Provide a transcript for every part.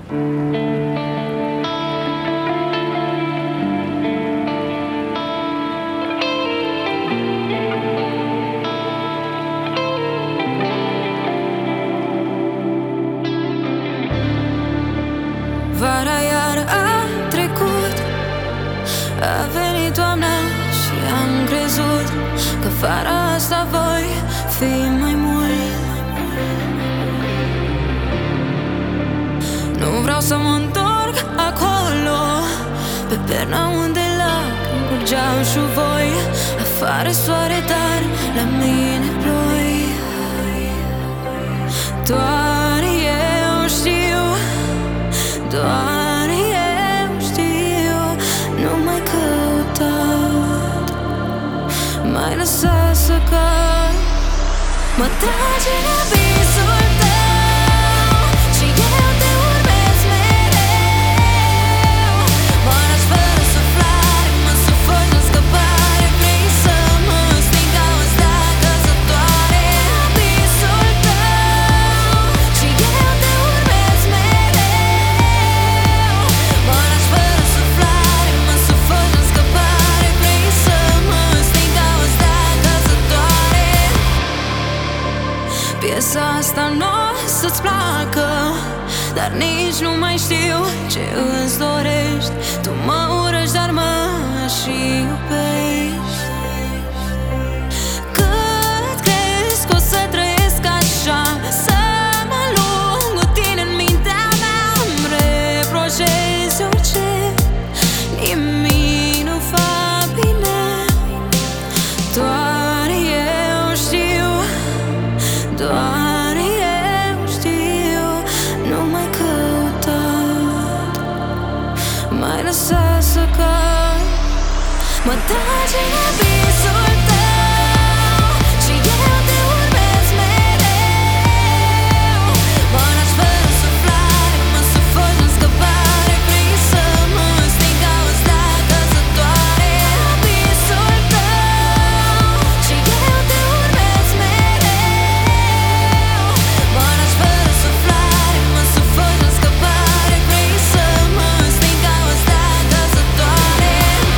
Vara iar a trecut, a venit toamna și am crezut că vara asta voi fi mai mult. Nu vreau să mă întorc acolo, pe perna unde lacrimi curgeau și voi. Afară soare, dar la mine ploi. Doar eu știu, doar eu știu. Nu mai căutat, mai lăsat să cad. Mă trage în abisul tău și eu te urmez mereu. Mă lași fără suflare, mă sufoci în scăpare. Vrei să mă sting ca o stea căzătoare. Abisul tău și eu te urmez mereu. Mă lași fără suflare, mă sufoci în scăpare. Vrei să mă sting ca o stea căzătoare. Piesa asta n-o să-ți placă, dar nici nu mai știu ce îți dorești. Tu mă urăști, dar mă și iubești. Cât crezi că o să trăiesc așa, să mă lung cu tine în mintea mea? Îmi reproșezi orice, nimic nu fa bine. Doar eu știu, doar eu știu. Nu mai căutat, mai lăsat să cad. Mă trage în abisul tău și eu te urmez mereu. Mă lași fără suflare, mă sufoci în scăpare. Vrei să mă sting ca o stea căzătoare. Abisul tău și eu te urmez mereu. Mă lași fără suflare, mă sufoci în scăpare. Vrei să mă sting ca o stea căzătoare.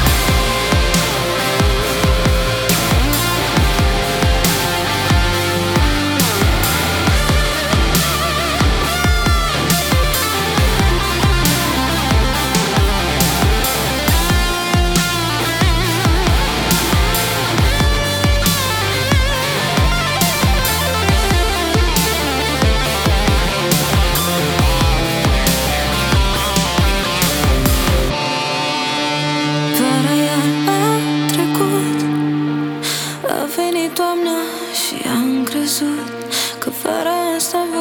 Vara iar a trecut, a venit toamna și am crezut că vara asta